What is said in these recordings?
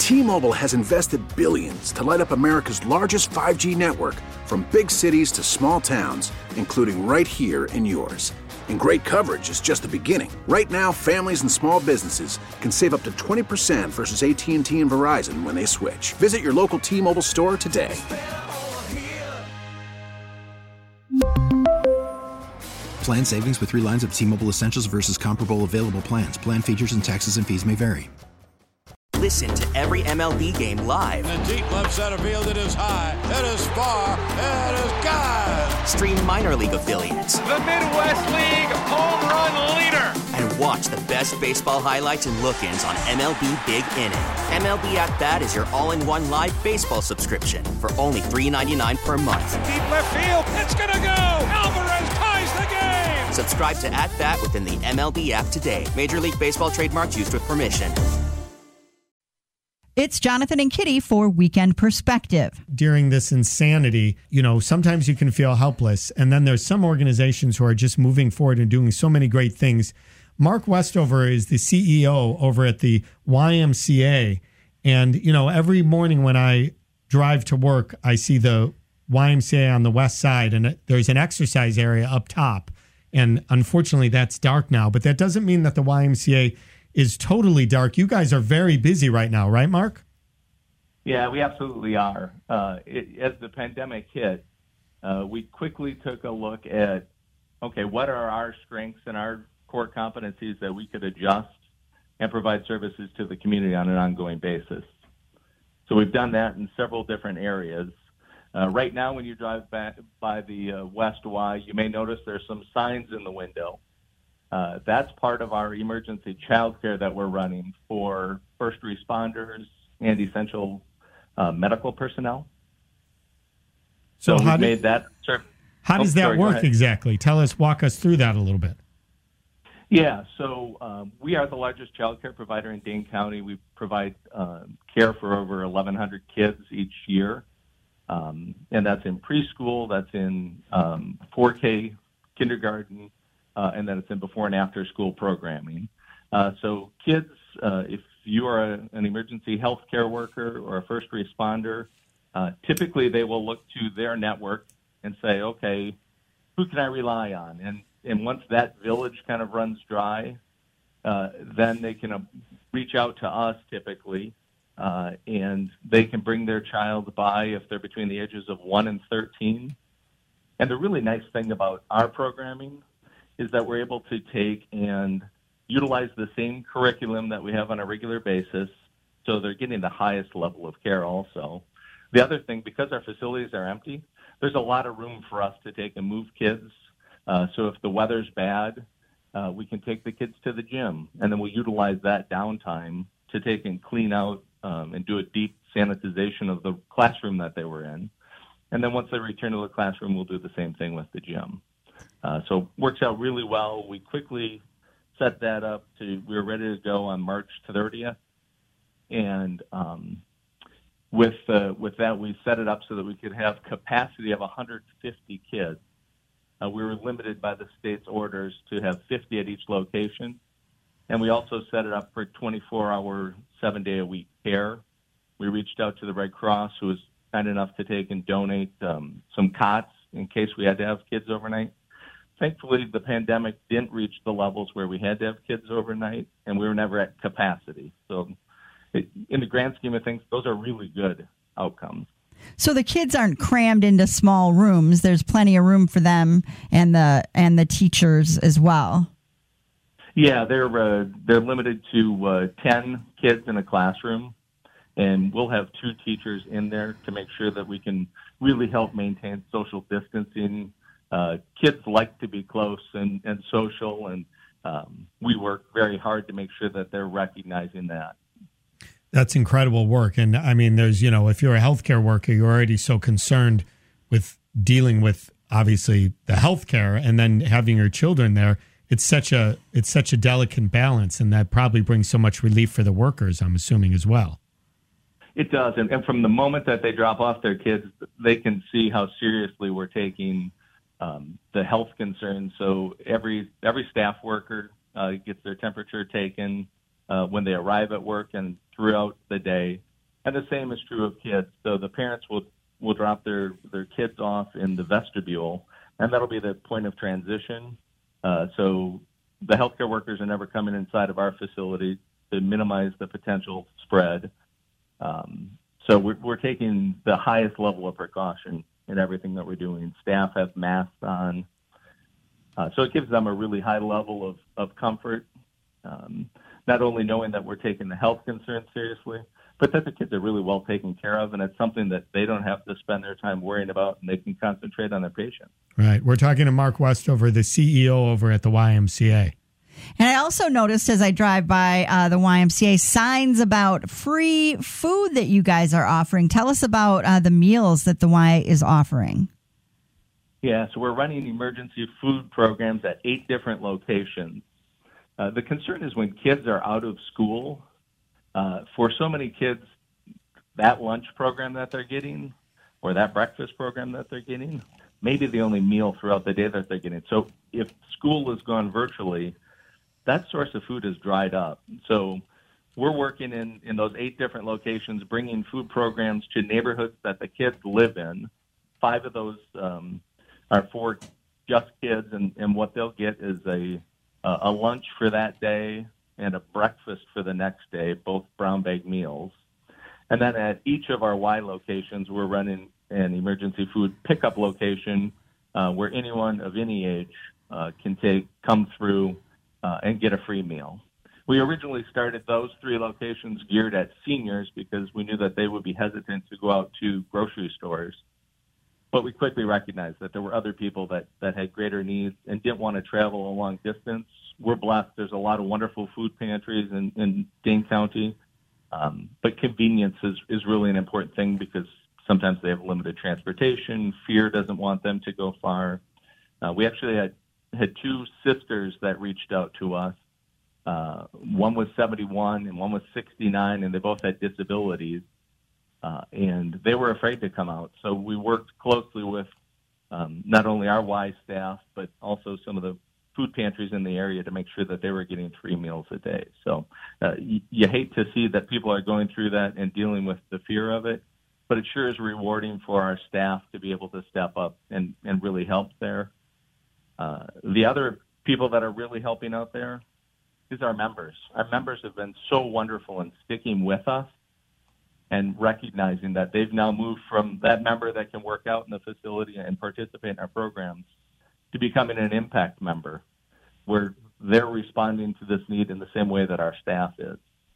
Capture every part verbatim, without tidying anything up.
T-Mobile has invested billions to light up America's largest five G network, from big cities to small towns, including right here in yours. And great coverage is just the beginning. Right now, families and small businesses can save up to twenty percent versus A T and T and Verizon when they switch. Visit your local T-Mobile store today. Plan savings with three lines of T-Mobile Essentials versus comparable available plans. Plan features and taxes and fees may vary. Listen to every M L B game live. In the deep left center field, it is high, it is far, it is gone. Stream minor league affiliates. The Midwest League home run leader. And watch the best baseball highlights and look-ins on M L B Big Inning. M L B At Bat is your all-in-one live baseball subscription for only three dollars and ninety-nine cents per month. Deep left field, it's gonna go. Alvarez ties the game. Subscribe to At Bat within the M L B app today. Major League Baseball trademarks used with permission. It's Jonathan and Kitty for Weekend Perspective. During this insanity, you know, sometimes you can feel helpless. And then there's some organizations who are just moving forward and doing so many great things. Mark Westover is the C E O over at the Y M C A. And, you know, every morning when I drive to work, I see the Y M C A on the west side, and there's an exercise area up top. And unfortunately, that's dark now. But that doesn't mean that the Y M C A is totally dark. You guys are very busy right now, right, Mark? Yeah, we absolutely are. Uh, it, as the pandemic hit, uh, we quickly took a look at, okay, what are our strengths and our core competencies that we could adjust and provide services to the community on an ongoing basis. So we've done that in several different areas. Uh, right now, when you drive back by the uh, West Y, you may notice there's some signs in the window. Uh, that's part of our emergency childcare that we're running for first responders and essential uh, medical personnel. So, so how, we've do, made that, sir, how does oh, that sorry, work exactly? Tell us, walk us through that a little bit. Yeah, so um, we are the largest childcare provider in Dane County. We provide uh, care for over eleven hundred kids each year, um, and that's in preschool, that's in um, four K kindergarten, Uh, and then it's in before and after school programming. Uh, so kids, uh, if you are a, an emergency health care worker or a first responder, uh, typically they will look to their network and say, okay, who can I rely on? And, and once that village kind of runs dry, uh, then they can uh, reach out to us typically, uh, and they can bring their child by if they're between the ages of one and thirteen. And the really nice thing about our programming is that we're able to take and utilize the same curriculum that we have on a regular basis, so they're getting the highest level of care also. The other thing, because our facilities are empty, there's a lot of room for us to take and move kids. Uh, so if the weather's bad, uh, we can take the kids to the gym, and then we'll utilize that downtime to take and clean out um, and do a deep sanitization of the classroom that they were in. And then once they return to the classroom, we'll do the same thing with the gym. Uh, so works out really well. We quickly set that up to, we were ready to go on March thirtieth. And um, with uh, with that, we set it up so that we could have capacity of one hundred fifty kids. Uh, we were limited by the state's orders to have fifty at each location. And we also set it up for twenty-four hour, seven-day-a-week care. We reached out to the Red Cross, who was kind enough to take and donate um, some cots in case we had to have kids overnight. Thankfully, the pandemic didn't reach the levels where we had to have kids overnight, and we were never at capacity. So it, in the grand scheme of things, those are really good outcomes. So the kids aren't crammed into small rooms. There's plenty of room for them and the and the teachers as well. Yeah, they're uh, they're limited to uh, ten kids in a classroom, and we'll have two teachers in there to make sure that we can really help maintain social distancing. Uh, kids like to be close and, and social, and um, we work very hard to make sure that they're recognizing that. That's incredible work. And I mean, there's, you know, if you're a healthcare worker, you're already so concerned with dealing with obviously the healthcare and then having your children there. It's such a it's such a delicate balance, and that probably brings so much relief for the workers, I'm assuming, as well. It does. And, and from the moment that they drop off their kids, they can see how seriously we're taking Um, the health concerns. So every every staff worker uh, gets their temperature taken uh, when they arrive at work and throughout the day. And the same is true of kids. So the parents will, will drop their, their kids off in the vestibule, and that'll be the point of transition. Uh, so the healthcare workers are never coming inside of our facility to minimize the potential spread. Um, so we're, we're taking the highest level of precaution in everything that we're doing. Staff have masks on. Uh, so it gives them a really high level of, of comfort, um, not only knowing that we're taking the health concerns seriously, but that the kids are really well taken care of, and it's something that they don't have to spend their time worrying about, and they can concentrate on their patients. Right. We're talking to Mark Westover, the C E O over at the Y M C A. And I also noticed as I drive by uh, the Y M C A signs about free food that you guys are offering. Tell us about uh, the meals that the Y is offering. Yeah, so we're running emergency food programs at eight different locations. Uh, the concern is when kids are out of school, uh, for so many kids, that lunch program that they're getting or that breakfast program that they're getting may be the only meal throughout the day that they're getting. So if school has gone virtually, that source of food is dried up. So we're working in, in those eight different locations, bringing food programs to neighborhoods that the kids live in. Five of those um, are for just kids, and, and what they'll get is a a lunch for that day and a breakfast for the next day, both brown bag meals. And then at each of our Y locations, we're running an emergency food pickup location uh, where anyone of any age uh, can take come through uh, and get a free meal. We originally started those three locations geared at seniors because we knew that they would be hesitant to go out to grocery stores. But we quickly recognized that there were other people that, that had greater needs and didn't want to travel a long distance. We're blessed. There's a lot of wonderful food pantries in, in Dane County. Um, but convenience is, is really an important thing because sometimes they have limited transportation. Fear doesn't want them to go far. Uh, we actually had, had two sisters that reached out to us. Uh, one was seventy-one and one was sixty-nine, and they both had disabilities. Uh, and they were afraid to come out. So we worked closely with um, not only our Y staff, but also some of the food pantries in the area to make sure that they were getting three meals a day. So uh, y- you hate to see that people are going through that and dealing with the fear of it, but it sure is rewarding for our staff to be able to step up and, and really help there. Uh, the other people that are really helping out there is our members. Our members have been so wonderful in sticking with us and recognizing that they've now moved from that member that can work out in the facility and participate in our programs to becoming an impact member, where they're responding to this need in the same way that our staff is.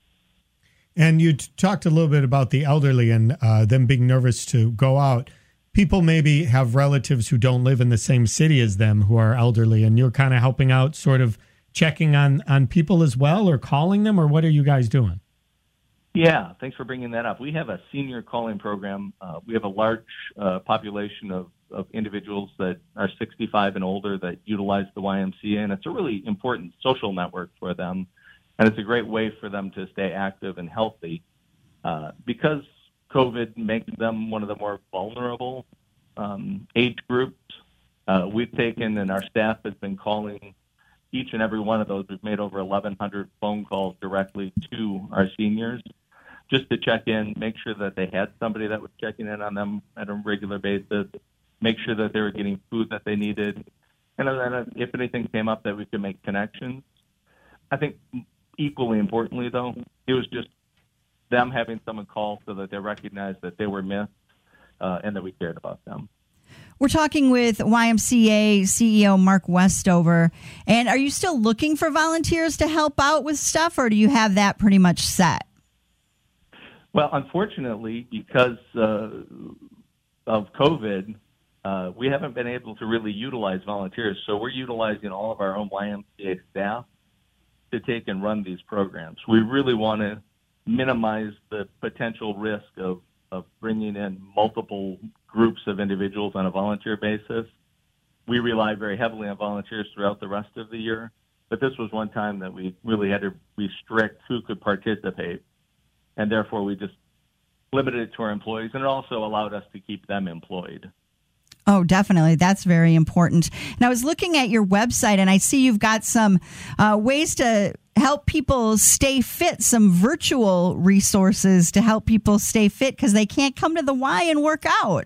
And you t- talked a little bit about the elderly and uh, them being nervous to go out. People maybe have relatives who don't live in the same city as them who are elderly, and you're kind of helping out, sort of checking on, on people as well, or calling them, or what are you guys doing? Yeah, thanks for bringing that up. We have a senior calling program. Uh, we have a large uh, population of, of individuals that are sixty-five and older that utilize the Y M C A, and it's a really important social network for them, and it's a great way for them to stay active and healthy. Uh, because COVID makes them one of the more vulnerable um, age groups, uh, we've taken, and our staff has been calling each and every one of those. We've made over eleven hundred phone calls directly to our seniors, just to check in, make sure that they had somebody that was checking in on them at a regular basis, make sure that they were getting food that they needed, and then if anything came up that we could make connections. I think equally importantly, though, it was just them having someone call so that they recognized that they were missed uh, and that we cared about them. We're talking with Y M C A C E O Mark Westover. And are you still looking for volunteers to help out with stuff, or do you have that pretty much set? Well, unfortunately, because uh, of COVID, uh, we haven't been able to really utilize volunteers. So we're utilizing all of our own Y M C A staff to take and run these programs. We really want to minimize the potential risk of, of bringing in multiple groups of individuals on a volunteer basis. We rely very heavily on volunteers throughout the rest of the year, but this was one time that we really had to restrict who could participate. And therefore, we just limited it to our employees, and it also allowed us to keep them employed. Oh, definitely. That's very important. And I was looking at your website, and I see you've got some uh, ways to help people stay fit, some virtual resources to help people stay fit because they can't come to the Y and work out.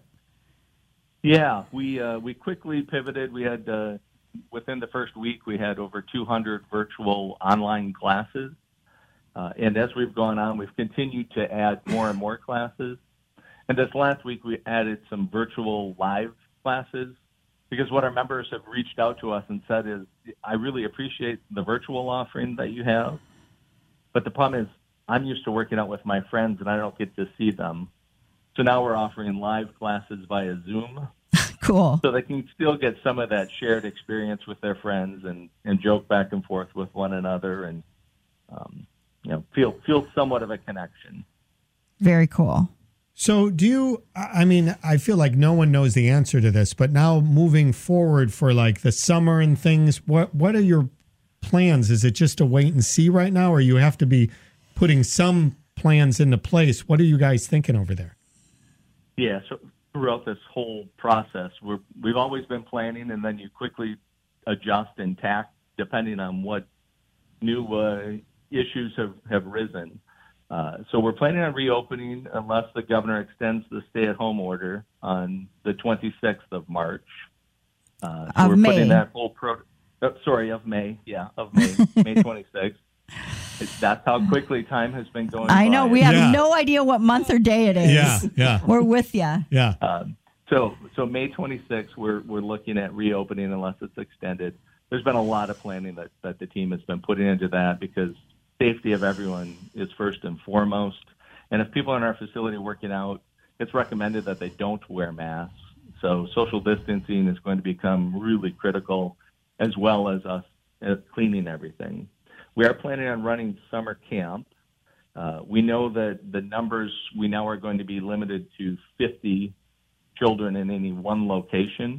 Yeah, we uh, we quickly pivoted. We had, uh, within the first week, we had over two hundred virtual online classes. Uh, and as we've gone on, we've continued to add more and more classes. And this last week, we added some virtual live classes because what our members have reached out to us and said is, I really appreciate the virtual offering that you have. But the problem is I'm used to working out with my friends and I don't get to see them. So now we're offering live classes via Zoom. Cool. So they can still get some of that shared experience with their friends and, and joke back and forth with one another and, um, you know, feel feel somewhat of a connection. Very cool. So do you, I mean, I feel like no one knows the answer to this, but now moving forward for like the summer and things, what what are your plans? Is it just a wait and see right now, or you have to be putting some plans into place? What are you guys thinking over there? Yeah, so throughout this whole process, we're, we've always been planning, and then you quickly adjust and tack depending on what new uh, issues have, have risen. Uh, so we're planning on reopening unless the governor extends the stay-at-home order on the twenty-sixth of March. Uh, so of we're May. putting that whole pro- oh, sorry, of May. Yeah, of May, May twenty-sixth. It's, that's how quickly time has been going. I know. by. We have Yeah. no idea what month or day it is. Yeah, yeah. We're with you. Yeah. Um, so, so May twenty-sixth, we're we're looking at reopening unless it's extended. There's been a lot of planning that, that the team has been putting into that because safety of everyone is first and foremost. And if people are in our facility working out, it's recommended that they don't wear masks. So social distancing is going to become really critical, as well as us uh, cleaning everything. We are planning on running summer camp. Uh, we know that the numbers, we now are going to be limited to fifty children in any one location.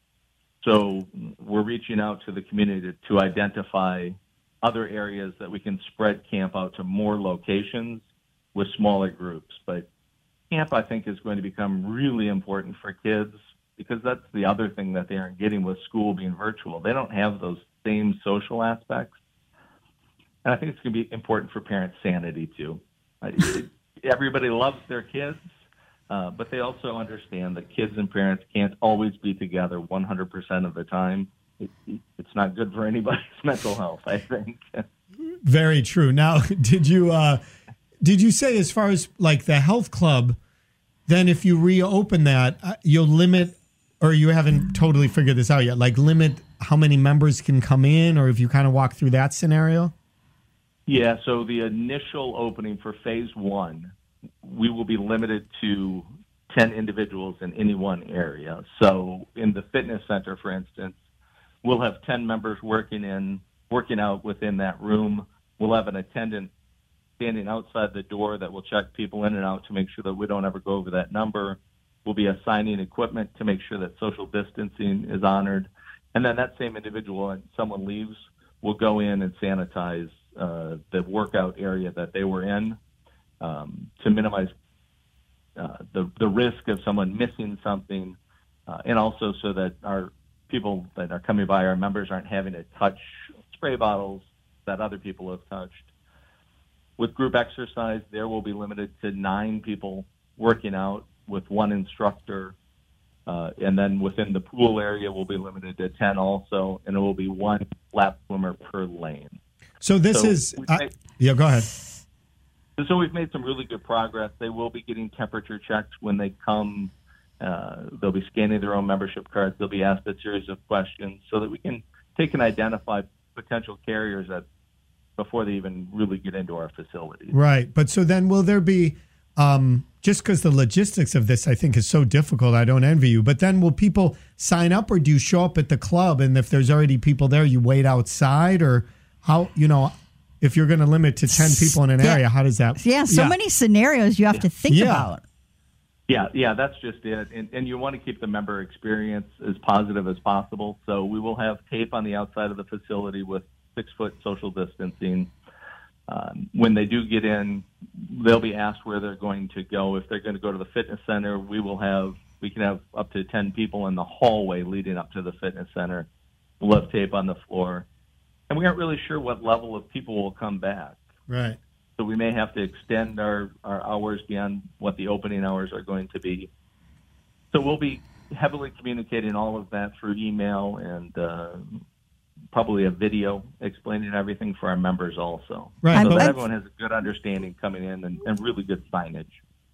So we're reaching out to the community to, to identify other areas that we can spread camp out to more locations with smaller groups. But camp, I think, is going to become really important for kids because that's the other thing that they aren't getting with school being virtual. They don't have those same social aspects. And I think it's going to be important for parents' sanity, too. Everybody loves their kids, uh, but they also understand that kids and parents can't always be together one hundred percent of the time. It, it's not good for anybody's mental health, I think. Very true. Now, did you uh, did you say as far as like the health club, then if you reopen that, uh, you'll limit, or you haven't totally figured this out yet, like limit how many members can come in, or if you kind of walk through that scenario? Yeah, so the initial opening for phase one, we will be limited to ten individuals in any one area. So in the fitness center, for instance, we'll have ten members working in, working out within that room. We'll have an attendant standing outside the door that will check people in and out to make sure that we don't ever go over that number. We'll be assigning equipment to make sure that social distancing is honored. And then that same individual, when someone leaves, will go in and sanitize uh, the workout area that they were in um, to minimize uh, the, the risk of someone missing something, uh, and also so that our people that are coming by, our members, aren't having to touch spray bottles that other people have touched. With group exercise, there will be limited to nine people working out with one instructor. Uh, and then within the pool area, we'll be limited to ten also, and it will be one lap swimmer per lane. So this So is, we've uh, made- yeah, go ahead. So we've made some really good progress. They will be getting temperature checks when they come. Uh, they'll be scanning their own membership cards. They'll be asked a series of questions so that we can take and identify potential carriers that before they even really get into our facilities. Right. But so then will there be, um, just because the logistics of this, I think, is so difficult, I don't envy you, but then will people sign up, or do you show up at the club and if there's already people there, you wait outside? Or how, you know, if you're going to limit to ten people in an Yeah. area, how does that? Yeah, so many scenarios you have to think Yeah. about. Yeah, yeah, that's just it. And, and you want to keep the member experience as positive as possible. So we will have tape on the outside of the facility with six-foot social distancing. Um, when they do get in, they'll be asked where they're going to go. If they're going to go to the fitness center, we will have we can have up to ten people in the hallway leading up to the fitness center. We'll have tape on the floor. and we aren't really sure what level of people will come back. Right. So we may have to extend our, our hours beyond what the opening hours are going to be. So we'll be heavily communicating all of that through email and uh, probably a video explaining everything for our members also. Right. So But that everyone has a good understanding coming in and, and really good signage.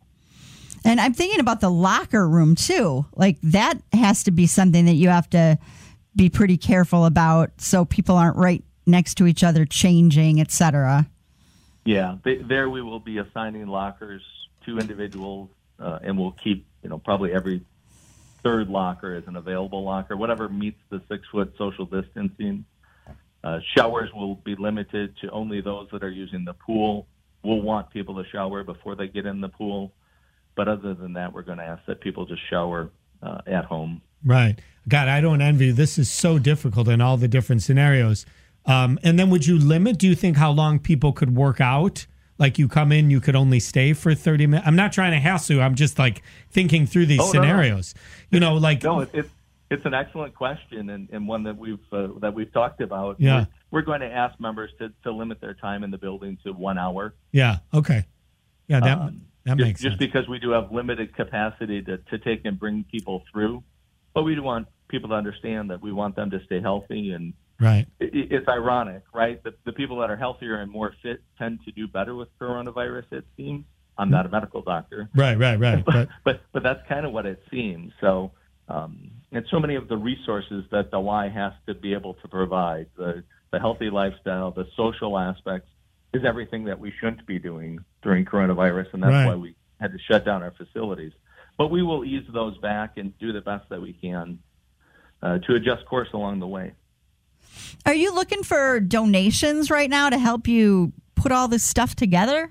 And I'm thinking about the locker room, too. Like, that has to be something that you have to be pretty careful about so people aren't right next to each other changing, et cetera. Yeah, they, there we will be assigning lockers to individuals, uh, and we'll keep, you know, probably every third locker as an available locker, whatever meets the six-foot social distancing. Uh, showers will be limited to only those that are using the pool. We'll want people to shower before they get in the pool. But other than that, we're going to ask that people just shower uh, at home. Right. God, I don't envy you. This is so difficult in all the different scenarios. Um, and then would you limit, do you think, how long people could work out? Like you come in, you could only stay for thirty minutes? I'm not trying to hassle you. I'm just like thinking through these oh, scenarios. No. You know, like... No, it, it's it's an excellent question and, and one that we've uh, that we've talked about. Yeah. We're, we're going to ask members to, to limit their time in the building to one hour. Yeah, okay. Yeah, that... Um, That just, makes sense. just because we do have limited capacity to, to take and bring people through, but we do want people to understand that we want them to stay healthy. And right. it, it's ironic, right? The, the people that are healthier and more fit tend to do better with coronavirus, it seems. I'm not a medical doctor. Right, right, right. But but, but, but that's kind of what it seems. So, um, and so many of the resources that the Y has to be able to provide, the, the healthy lifestyle, the social aspects, is everything that we shouldn't be doing during coronavirus, and that's right. why we had to shut down our facilities. But we will ease those back and do the best that we can uh, to adjust course along the way. Are you looking for donations right now to help you put all this stuff together?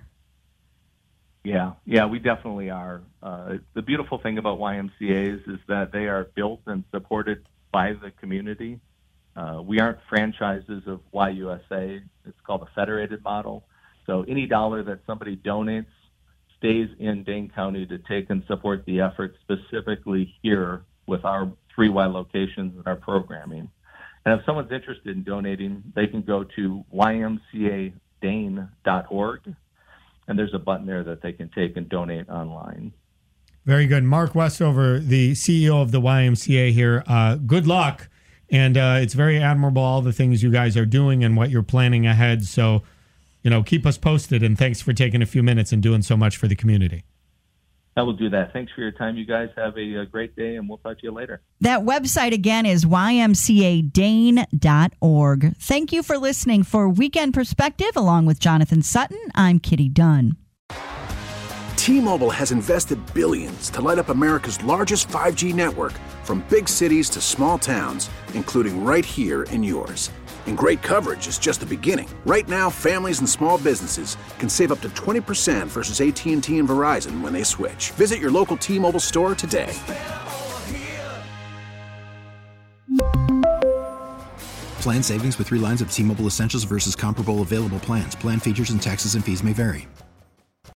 Yeah, yeah, we definitely are. Uh, the beautiful thing about Y M C As is that they are built and supported by the community. Uh, we aren't franchises of Y U S A. It's called a federated model. So any dollar that somebody donates stays in Dane County to take and support the effort specifically here with our three Y locations and our programming. And if someone's interested in donating, they can go to Y M C A Dane dot org, and there's a button there that they can take and donate online. Very good. Mark Westover, the C E O of the Y M C A here. Uh, good luck. And uh, it's very admirable, all the things you guys are doing and what you're planning ahead. So, you know, keep us posted. And thanks for taking a few minutes and doing so much for the community. I will do that. Thanks for your time, you guys. Have a, a great day, and we'll talk to you later. That website again is Y M C A Dane dot org. Thank you for listening. For Weekend Perspective, along with Jonathan Sutton, I'm Kitty Dunn. T-Mobile has invested billions to light up America's largest five G network, from big cities to small towns, including right here in yours. And great coverage is just the beginning. Right now, families and small businesses can save up to twenty percent versus A T and T and Verizon when they switch. Visit your local T-Mobile store today. Plan savings with three lines of T-Mobile Essentials versus comparable available plans. Plan features and taxes and fees may vary.